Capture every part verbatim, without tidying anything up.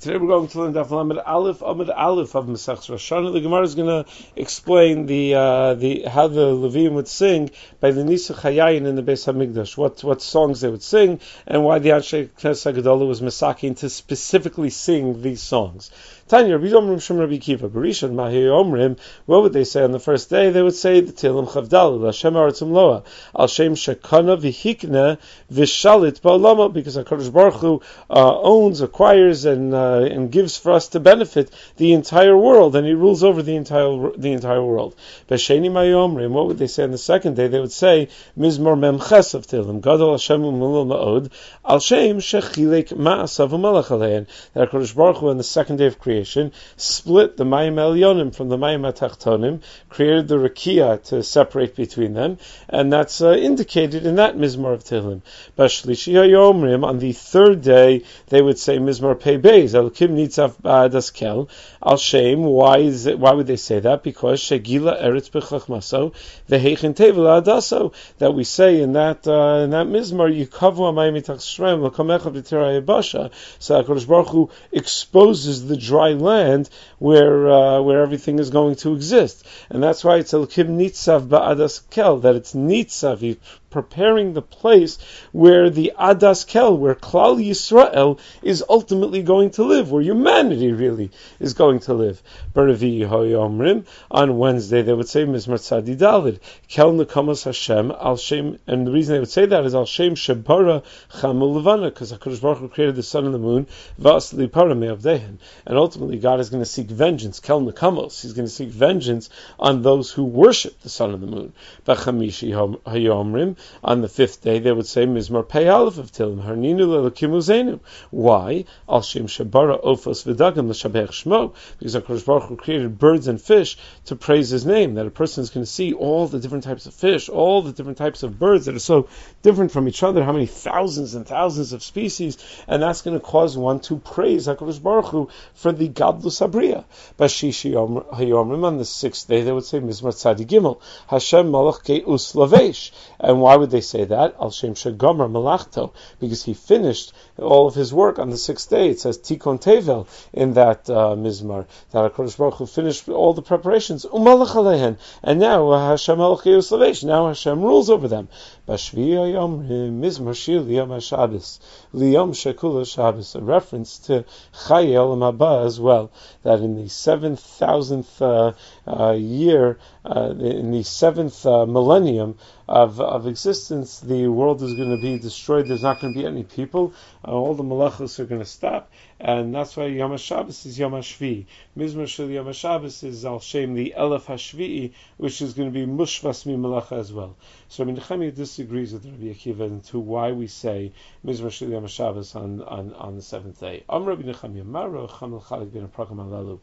Today we're going to learn Daf Lamed Aleph Amud Aleph of Masechus Rosh Hashanah. The Gemara is going to explain the uh, the how the Levim would sing by the Nisuch Hayayin in the Beis Hamikdash. What what songs they would sing, and why the Anshe Knesset Gedolah was masakin to specifically sing these songs. Tanya, Rabbi Yomrim Shem Rabbi Kiva, Barishon Mahi Omrim. What would they say on the first day? They would say the Tehillim Chavdal, Lashem Aratzim Loa, Al Shem Shekana V'Hikne V'Shalit Ba'olama, because HaKadosh Baruch Hu uh, owns, acquires, and uh, and gives for us to benefit the entire world, and He rules over the entire the entire world. B'Sheni Mahi Omrim. What would they say on the second day? They would say Mizmor Mem Ches of Tehillim, Gadol Hashem U'Milul Ma'od, Al Shem Shechilek Ma'asav U'Malach Alein. That HaKadosh Baruch Hu on the second day of creation split the Mayim Elyonim from the Mayim Atachtonim, created the Rakia to separate between them, and that's uh, indicated in that Mizmor of Tehillim. Bashlishi Hayomrim, on the third day, they would say Mizmor Pei Beis, Elokim Nitzav Ba'adas Kel, Al Shem. Why is it, why would they say that? Because Shegila Eretz B'Chachmaso, V'Heichin Tevel Adaso, that we say in that uh, in that Mizmor, Yikavu Amayim Mitach Shrem, L'Kamecha V'Tira Yebasha, so HaKadosh Baruch Hu exposes the dry land where uh, where everything is going to exist, and that's why it's Elokim Nitzav Ba'adas Kel, that it's Nitzav, he's preparing the place where the Adas Kel, where Klal Yisrael is ultimately going to live, where humanity really is going to live. Baravi Hoyomrim, on Wednesday they would say Mizmor Tzadi Dalid, Kel Nekamas Hashem Al Shem, and the reason they would say that is Al Shem Shebara Chamul Levana, because HaKadosh Baruch Hu created the sun and the moon, Vas Lipara Me'avdehen, and ultimately God is going to seek vengeance, Kel Nekamos, He's going to seek vengeance on those who worship the sun and the moon. Bachamishi Hayomrim, on the fifth day they would say Mizmor Pei Aleph of Tehillim, Harninu Le'Elokim Uzeinu. Why? Al Shem Shebara Ofos V'Dagim L'Shabech Shmo, because HaKadosh Baruch Hu created birds and fish to praise His name, that a person is going to see all the different types of fish, all the different types of birds that are so different from each other, how many thousands and thousands of species, and that's going to cause one to praise HaKadosh Baruch Hu for the Gadlus Habriya. Bashishi Hayomrim, on the sixth day they would say Mizmor Tzadi Gimel, Hashem Malach Ke'us Lavesh. And why would they say that? Al Shem Shegomer Malachto, because He finished all of His work on the sixth day. It says Tikon Tevel in that uh, Mizmar, that HaKadosh Baruch Hu finished all the preparations. Umalach Alehen, and now uh, Hashem Malach Ke'us Lavesh, now Hashem rules over them. Bashvi Hayomrim Mizmor Shir Liyom HaShabbos, Liyom Shekula Shabbos, a reference to Chayei Olam Haba as well, that in the seventh thousandth uh, uh, year, uh, in the seventh uh, millennium of of existence, the world is going to be destroyed. There's not going to be any people. Uh, all the malachos are going to stop, and that's why Yom HaShabbos is Yom HaShvi. Mizmor Shel Yom HaShabbos is Al Shem the Elef HaShvi'i, which is going to be Mushvas Mi Malacha as well. So Rabbi Nechemia disagrees with Rabbi Akiva into why we say Mizmor Shel Yom HaShabbos on, on, on the seventh day. Am Rabbi Nechemia Maro Chamel Chalik Ben Prakam Alalu.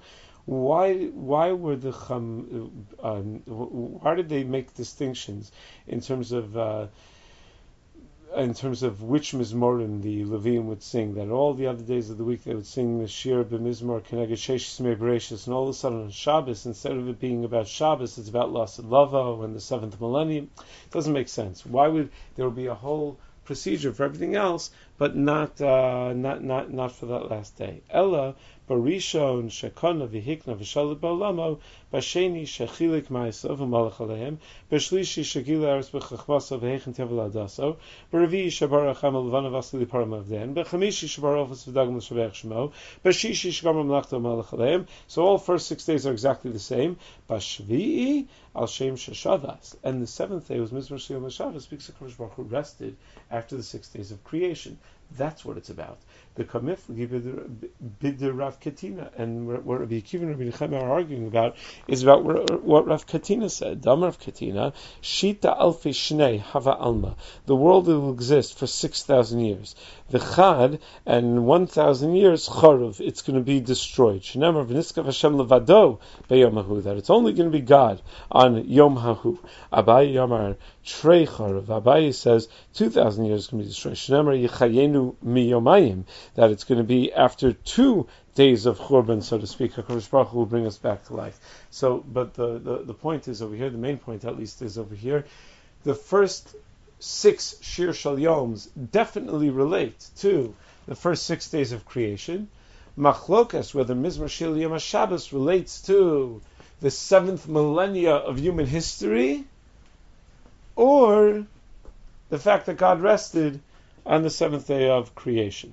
Why why were the Chum, uh, why did they make distinctions in terms of uh, in terms of which Mizmorim the Levim would sing? That all the other days of the week they would sing the Shir b'Mizmor Keneged Sheish Smei Bereshis, and all of a sudden on Shabbos, instead of it being about Shabbos, it's about Lasad Lava and the seventh millennium. It doesn't make sense. Why would there be a whole procedure for everything else, but not uh, not not not for that last day? Ella Barishon Shekona V'Hikna V'Shalit Ba'olamo, Basheni Shechilik Ma'asav U'Malach Alehem, Bashlishi Shegila Eretz B'Chachmaso V'Heichin Tevel Adaso, B'Revi'i Shabara Chamel Levana Vasili Param Avden, B'Chamishi Shabara Ofos V'Dagim L'Shabech Shmo, Bashishi Shgamer Melachto U'Malach Alehem. So all first six days are exactly the same. Bashvi'i Al Shem Sheshavas, and the seventh day was Mizmor Shel Yom HaShabbos, because HaKadosh Baruch Hu rested after the six days of creation. That's what it's about. The Kamif Bid Rav Katina, and what Rabbi Akiva and Rabbi Nechemia are arguing about is about what Rav Katina said. Dam Rav Katina, Shita Alfi Shnei Hava Alma. The world will exist for six thousand years. The Chad, and one thousand years Charuv, it's going to be destroyed. Shnemar V'Niskav Hashem Levado B'Yom Hahu, that it's only going to be God on Yom Hahu. Abaye Yamar Trei Charuv. Abaye says two thousand years is going to be destroyed. Shnemar Yichayenu Mi Yomayim, that it's going to be after two days of Churban, so to speak. HaKadosh Baruch Hu will bring us back to life. So, but the, the, the point is over here, the main point at least is over here, the first six Shir Shal Yoms definitely relate to the first six days of creation, machlokas, whether Mizmor Shir Yom HaShabbos relates to the seventh millennia of human history, or the fact that God rested on the seventh day of creation.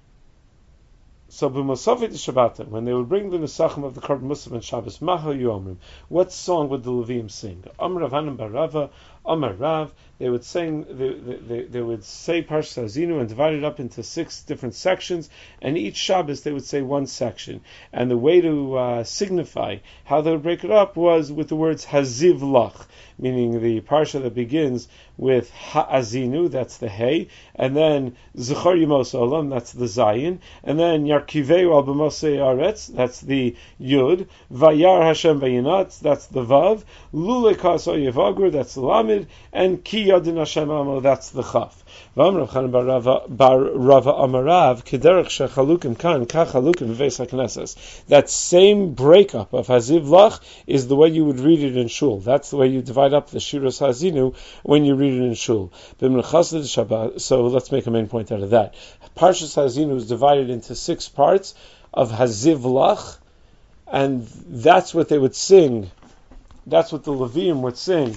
So, b'Mosafet Shabbata, when they would bring the Nesachim of the Korban Musaf and Shabbos, Maha Yomrim, what song would the Levium sing? Amar Rav Hanan bar Rava, Amar Rav. They would sing. They, they, they would say Parshas Hazinu and divide it up into six different sections, and each Shabbos they would say one section. And the way to uh, signify how they would break it up was with the words Haziv Lach, meaning the parsha that begins with Ha'azinu, that's the Hey, and then Zechar Yemos Olam, that's the Zayin, and then Yarkiveu al b'mosei Aretz, that's the Yud, Vayar Hashem Vayinat, that's the Vav, Lule Kaso Yevagur, that's the Lamed, and Ki Yadin Hashem Amo, that's the Chaf. V'amar Rav Chanan bar Rava bar Rava Amarav Kederach shechalukim kan kachalukim v'veis hakneses. That same breakup of Haziv Lach is the way you would read it in shul. That's the way you divide up the Shiras Hazinu when you read it in shul. So let's make a main point out of that. Parshas Hazinu is divided into six parts of Haziv Lach, and that's what they would sing. That's what the Levium would sing.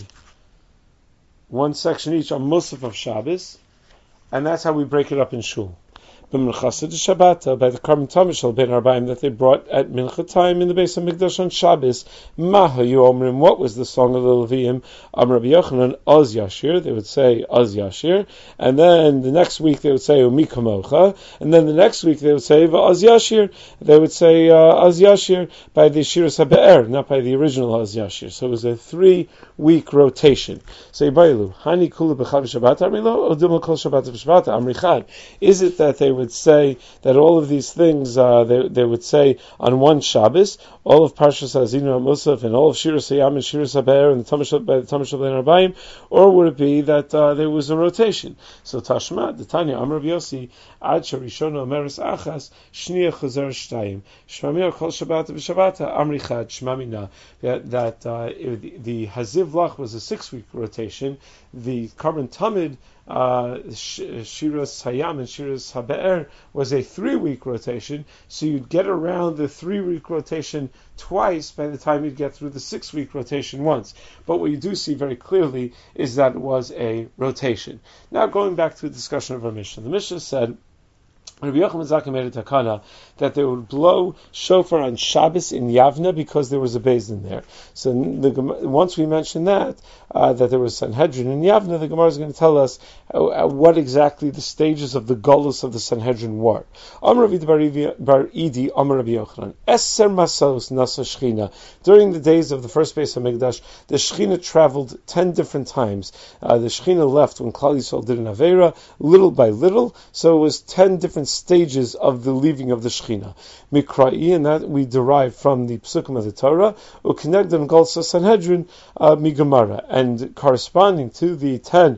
One section each on Musaf of Shabbos. And that's how we break it up in shul. B'Minchas Shabbata, by the Korban Tamid Shel Ben Arbaim that they brought at Mincha time in the Beis HaMikdash on Shabbos, Maha Yomrim, what was the song of the Levium? Am Rabbi Yochanan, Oz Yashir, they would say Oz Yashir, and then the next week they would say Umi Kamocha, and then the next week they would say Oz Yashir, they would say uh, Oz Yashir by the Shiras HaBe'er, not by the original Oz Yashir. So it was a three-week rotation. Say Bailu, Hani Kula B'Chav Shabbat Amrilo, Odum Kol Shabbat B'Shabbat Amrichad. Is it that they would would say that all of these things uh, they, they would say on one Shabbos, all of Parshas Hazinu Musaf and all of Shiras Hayam and Shiras HaBe'er and the Tamashal by the Tamashal Ben Arbaim, or would it be that uh, there was a rotation? So Tashma, the Tanya Amar Rav Yossi, Ad Sharishona Omeres Achas Shnia Chazer Shtayim Shmamir Kol Shabbat V'Shabbat Amri Chad Shmamina. That that uh, the, the Haziv Lach was a six-week rotation. The Korban Tamid Uh, Shiras Hayam and Shiras HaBe'er was a three-week rotation, so you'd get around the three-week rotation twice by the time you'd get through the six-week rotation once. But what you do see very clearly is that it was a rotation. Now going back to the discussion of our Mishnah. The Mishnah said, Rabbi Yochanan Zaka made a takana that they would blow shofar on Shabbos in Yavna because there was a beis din there. So the, once we mentioned that, uh, that there was Sanhedrin in Yavna, the Gemara is going to tell us uh, what exactly the stages of the Golus of the Sanhedrin were. Amar Rav bar Idi, Amar Rabbi Yochanan, Eser Masos Nasa Shechina. During the days of the first Beis HaMikdash, the Shechina traveled ten different times. Uh, the Shechina left when Klal Yisrael did an Aveira, little by little, so it was ten different stages of the leaving of the Shechina. Mikra'i, and that we derive from the Psukim of the Torah, U'kinegdan Golsa Sanhedrin uh, Migamara, and corresponding to the ten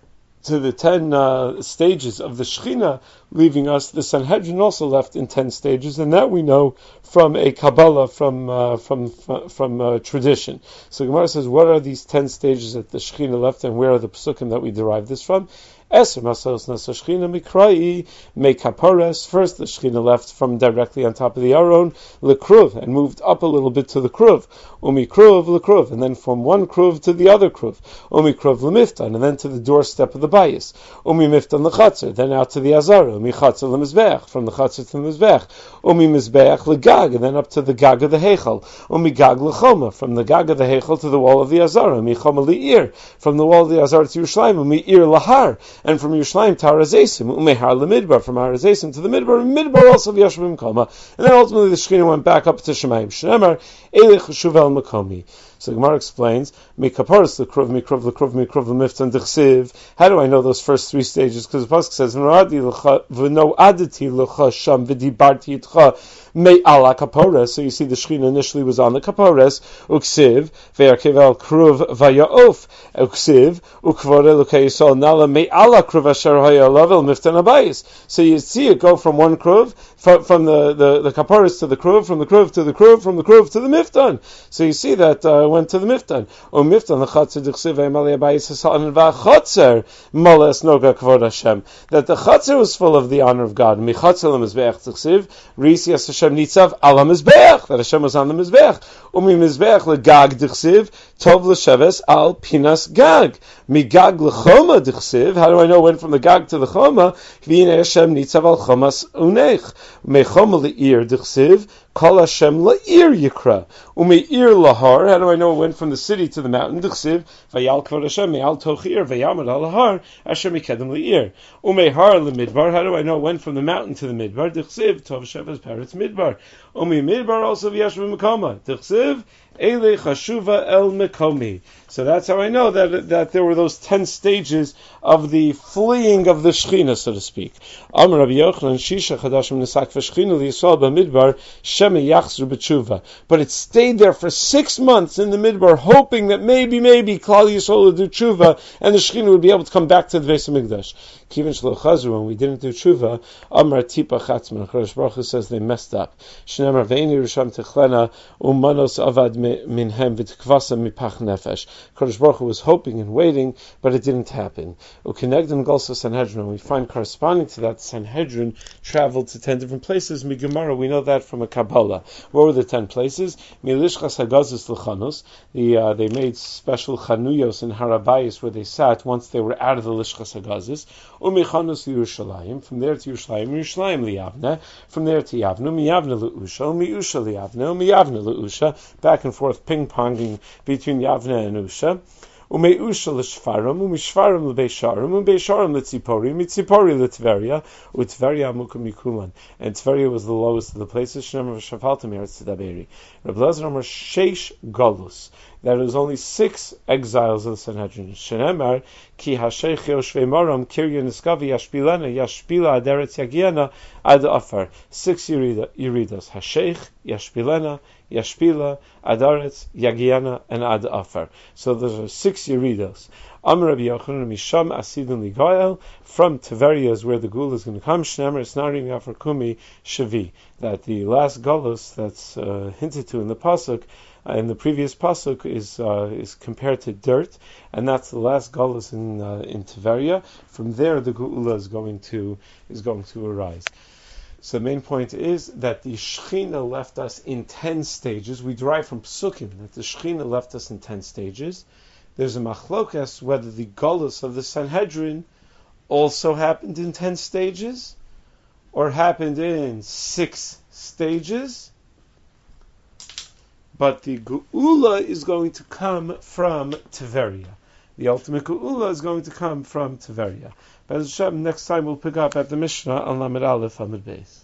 to the ten uh, stages of the Shechina leaving us, the Sanhedrin also left in ten stages, and that we know from a Kabbalah, from uh, from from, from uh, tradition. So Gemara says, what are these ten stages that the Shechina left, and where are the Psukim that we derive this from? Eser Masos Nasa Shechina Mikra'i Mekapares. First, the Shechina left from directly on top of the Aron, Lekruv, and moved up a little bit to the Kruv. Umi Kruv, Lekruv, and then from one Kruv to the other Kruv. Umi Kruv Lemiftan, and then to the doorstep of the Bayis. Umi Miftan Lechatzer, then out to the Azara. Umi Chatzer Lemizbeach, from the Chatzer to the Mizbeach. Umi Mizbeach Legag, and then up to the Gag of the Heichal. Umi Gag Lechoma, from the Gag of the Heichal to the wall of the Azara. Umi Choma Li'ir, from the wall of the Azara to Yerushalayim. Umi Ir Lahar, and from Yerushalayim to Harazesim, Umehar Lemidbar, from Harazesim to the Midbar, and Midbar also Yashvim Koma, and then ultimately the Shechina went back up to Shemayim. Shnemar Elech Shuvel Makomi. So the Gemara explains, Mikaparis Lekruv, Mikrov, Lekruv, Mikrov, Lemiftan, Dechsiv. How do I know those first three stages? Because the pasuk says, V'no aditi lecha sham v'dibarti itcha me ala kapores. So you see the Shechina initially was on the kapores. Uksiv ve'arkevel kruv vayaof. Uksiv ukvore lokei yisol nala me ala kruv asher haya lavel miftan abayis. So you see it go from one kruv, from, from the, the, the kapores to the kruv, from the kruv to the kruv, from the kruv to the miftan. So you see that uh, went to the Miftan. O Miftan l'chatzer d'chsiv v'emalei abayis hasalan v'achatzer moles noga kavod Hashem. That the chatzer was full of the honor of God. Michatzer l'mizbeach d'chsiv risi as Hashem nitzav al hamizbeach. That Hashem was on the mizbeach. Umi mizbeach l'gag d'chsiv tov l'sheves al pinas gag. Migag l'choma d'chsiv. How do I know when from the gag to the choma? V'yinei Hashem nitzav al chomas unech. Mechoma l'ir d'chsiv kol Hashem la'ir yikra. Ume'ir lahar. How do I know it went from the city to the mountain? D'chsiv vayal kvod Hashem me'al tochir vayamad al lahar Hashem ikedem la'ir. Ume'har l'midbar. How do I know it went from the mountain to the midbar? D'chsiv tov shevas paretz midbar. Ume'midbar also v'yash v'mekoma. D'chsiv Ele chashuva el mekomi. So that's how I know that that there were those ten stages of the fleeing of the Shechina, so to speak. Amar Rabbi Yochanan Shisha Chadashim Nesak v'Shechina liyisrael b'midbar shema yachzru b'tshuva. But it stayed there for six months in the midbar, hoping that maybe, maybe Klal Yisrael would do tshuva and the Shechina would be able to come back to the Beis Hamikdash. Kivin shelo chazru, when we didn't do tshuva, Amar Tipa Chatzman. Chodesh Baruch Hu says they messed up. Shneimar ve'eni risham techlena umanos avad minhem v'tikvasa mipach nefesh. Kodesh Baruch Hu was hoping and waiting, but it didn't happen. Ukenegdim Golsa Sanhedrin. We find corresponding to that, Sanhedrin traveled to ten different places. Migemara, we know that from a Kabbalah. What were the ten places? Milishchas Hagazis L'chanos. The uh, they made special chanuyos in Harabayis where they sat once they were out of the Lishchas Hagazis. Umichanos Yerushalayim. From there to Yerushalayim. Yerushalayim liyavne. From there to Yavne. Miyavne le'usha. Miyusha liyavne. Miyavne le'usha. Back and forth ping-ponging between Yavne and Usha. Umeusha l'shfarim, umishfarim l'beisharim, umbeisharim l'tzipori, mitzipori l'tveria, utveria mukum mikulan. And Tveria was the lowest of the places. Shneimar v'shafaltem eretz tzedaberi. Reb Lezer Amar sheish galus. That it was only six exiles of the Sanhedrin. Shneimar ki hasheich yoshvei maram kirya niskavi yashpilana yashpila aderetz yagiana ad afar. Six yeridas. Hasheich, yashpilana, Yashpila, Adaretz, Yagiana, and Ad Afar. So those are six Yeridos. Amar Rabbi Yochanan Misham Asidun Ligoel. From Tveria is where the Gula is going to come. Shneimar Snarim Yafar Kumi Shavi. That the last Galus that's uh, hinted to in the pasuk, uh, in the previous pasuk, is uh, is compared to dirt, and that's the last Galus in uh, in Tveria. From there, the Gula is going to is going to arise. So the main point is that the Shechina left us in ten stages. We derive from Psukim that the Shechina left us in ten stages. There's a machlokas whether the Golus of the Sanhedrin also happened in ten stages or happened in six stages. But the Geula is going to come from Tveria. The ultimate Geula is going to come from Tveria. But next time we'll pick up at the Mishnah on Lamed Aleph Amud Beis.